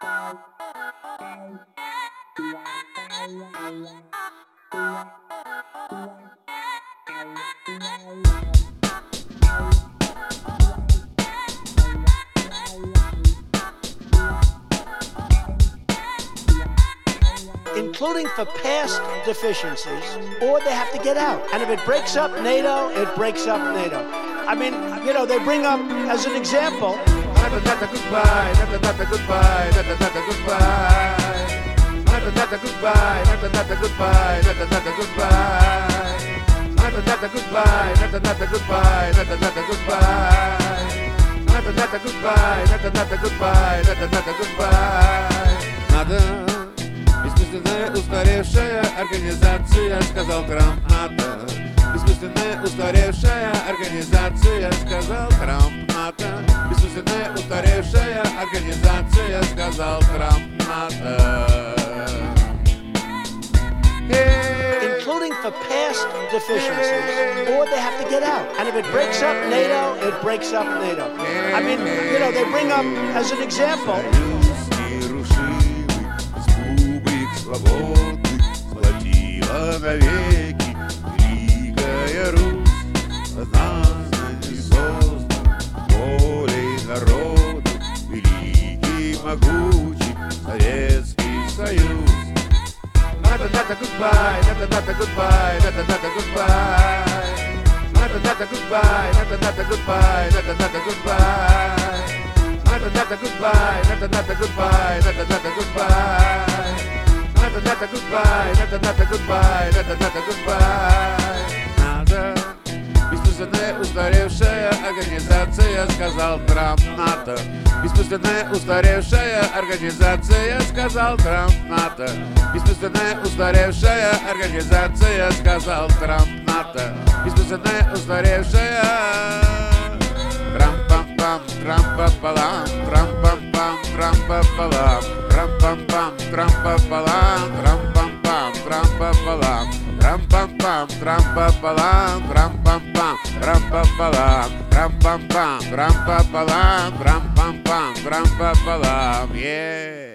including for past deficiencies, or they have to get out. And if it breaks up NATO, it breaks up NATO. I mean, you know, they bring up, as an example, Goodbye, goodbye, goodbye, goodbye. Goodbye, goodbye, goodbye, goodbye. Goodbye, goodbye, goodbye, goodbye. Надо бессмысленная устаревшая организация, сказал Трамп, НАТО. Бессмысленная устаревшая организация, сказал Трамп, НАТО. Бессмысленная устаревшая организация, сказал Трамп, НАТО. including for past deficiencies, or they have to get out. And if it breaks up NATO, it breaks up NATO. I mean, you know, they bring up, as an example, сплотила навеки великая Русь, однажды создан волей народа великий могучий Советский Союз. Надо goodbye, надо goodbye, надо goodbye. Надо goodbye, надо goodbye, надо goodbye. Надо goodbye, надо goodbye, надо goodbye. Надо goodbye, надо goodbye, надо goodbye. Надо бессмысленная устаревшая организация, сказал Трамп, НАТО. Бессмысленная устаревшая организация, сказал Трамп, НАТО. Бессмысленная устаревшая организация, сказал Трамп, НАТО. Бессмысленная устаревшая. Трам-пам-пам, трам-па-палам, трам-пам-пам, трам-па-палам, трам-пам-пам, трам-па-палам, трам-пам-пам, трам-па-палам, трам-пам-пам, трам-па-палам, трам-пам-пам, трам-па-палам, трам-пам-пам, трам-па-палам, трам-пам-пам, трам-па-палам, yeah.